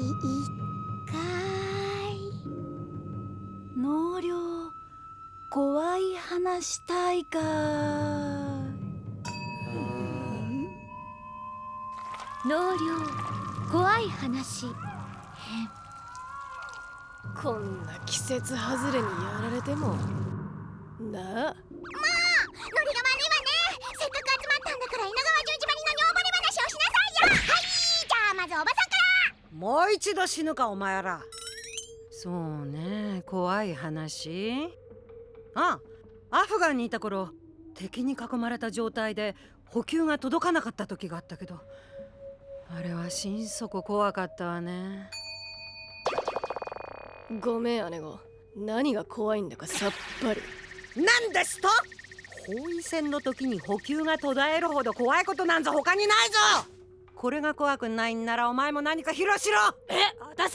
かい。 納涼怖い話したいかい。 納涼怖い話編。 こんな季節外れにやられてもなあ。 ノリが悪いわね。せっかく集まったんだから稲川十字張りの女房れ話をしなさいよ。はい、じゃあまずおばさんから。 もう一度死ぬかお前ら。そうね、怖い話。アフガンにいた頃、敵に囲まれた状態で補給が届かなかった時があったけど、あれは心底怖かったわね。 ごめん姉子、何が怖いんだかさっぱり。 なんですと？包囲戦の時に補給が途絶えるほど怖いことなんぞ他にないぞ。これが怖くないんならお前も何か披露しろ。 私？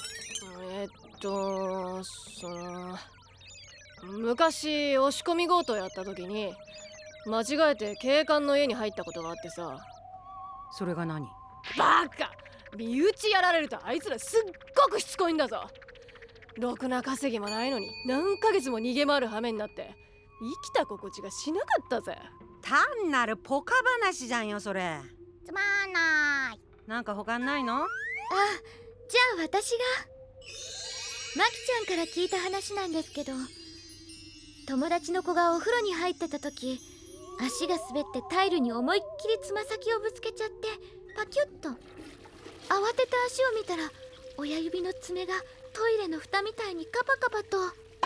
昔押し込み強盗やった時に間違えて警官の家に入ったことがあってさ。 それが何？ バカ！身内やられるとあいつらすっごくしつこいんだぞ。ろくな稼ぎもないのに何ヶ月も逃げ回る羽目になって生きた心地がしなかったぜ。 単なるポカ話じゃんよそれ。 つまんない。 なんか他ないの？ じゃあ私が。マキちゃんから聞いた話なんですけど、友達の子がお風呂に入ってた時、足が滑ってタイルに思いっきりつま先をぶつけちゃってパキュッと。慌てて足を見たら親指の爪がトイレの蓋みたいにカパカパと。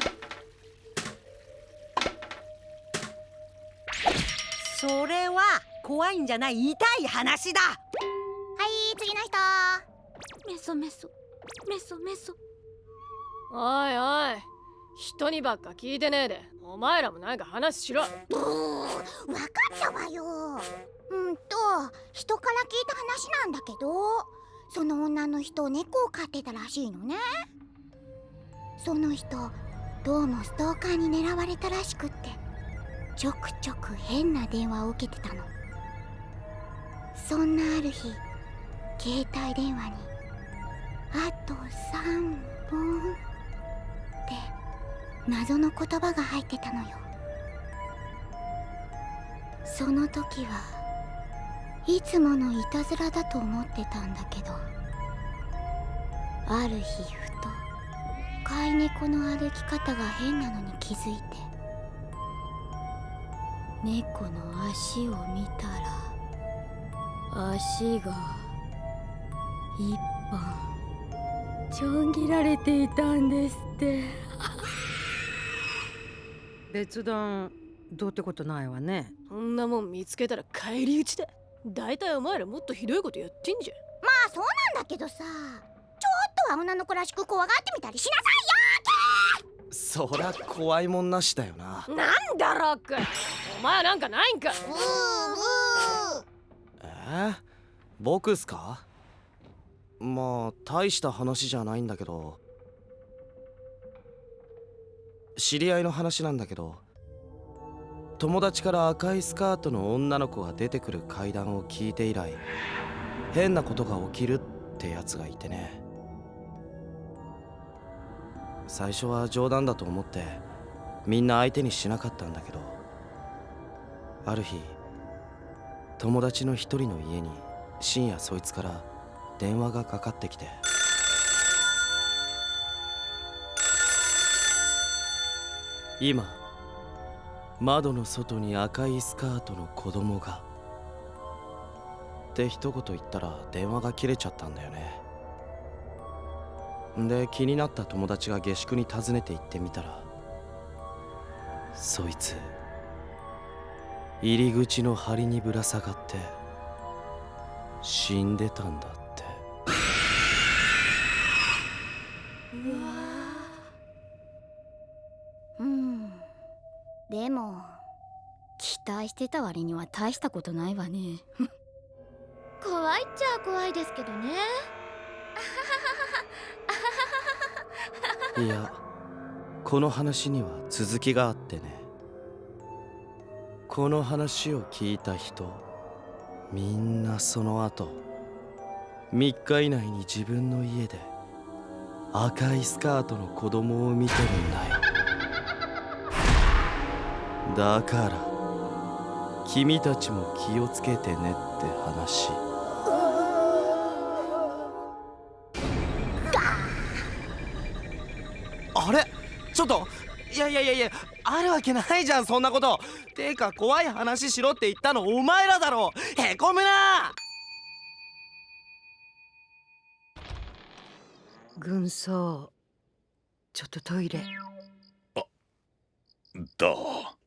それは怖いんじゃない痛い話だ。 はい、次の人。 メソメソメソメソ。 おいおい、人にばっか聞いてねえでお前らもなんか話しろ。 わかったわよ。人から聞いた話なんだけど、その女の人猫を飼ってたらしいのね。その人どうもストーカーに狙われたらしくって、ちょくちょく変な電話を受けてたの。そんなある日、携帯電話にあと3本って謎の言葉が入ってたのよ。その時はいつものいたずらだと思ってたんだけど、ある日ふと飼い猫の歩き方が変なのに気づいて、猫の足を見たら足が一本ちょん切られていたんですって。 別段どうってことないわね。 そんなもん見つけたら返り討ちだ。だいたいお前らもっとひどいことやってんじゃん。 まあそうなんだけどさ、ちょっとは女の子らしく怖がってみたりしなさいよ。 そりゃ怖いもんなしだよな。 なんだロック、お前なんかないんか。 僕っすか？まあ大した話じゃないんだけど、知り合いの話なんだけど、友達から赤いスカートの女の子が出てくる階段を聞いて以来、変なことが起きるってやつがいてね。最初は冗談だと思ってみんな相手にしなかったんだけど、ある日友達の一人の家に深夜そいつから電話がかかってきて、今窓の外に赤いスカートの子供がって一言言ったら電話が切れちゃったんだよね。で気になった友達が下宿に訪ねて行ってみたら、そいつ入り口の梁にぶら下がって死んでたんだって。 でも期待してた割には大したことないわね。 怖いっちゃ怖いですけどね。 いや、この話には続きがあってね。この話を聞いた人みんなその後 3日以内に自分の家で赤いスカートの子供を見てるんだよ。だから君たちも気をつけてねって話。あれちょっと、いやあるわけないじゃんそんなこと。てか怖い話しろって言ったのお前らだろ。へこむな。 軍曹、ちょっとトイレ。 だ。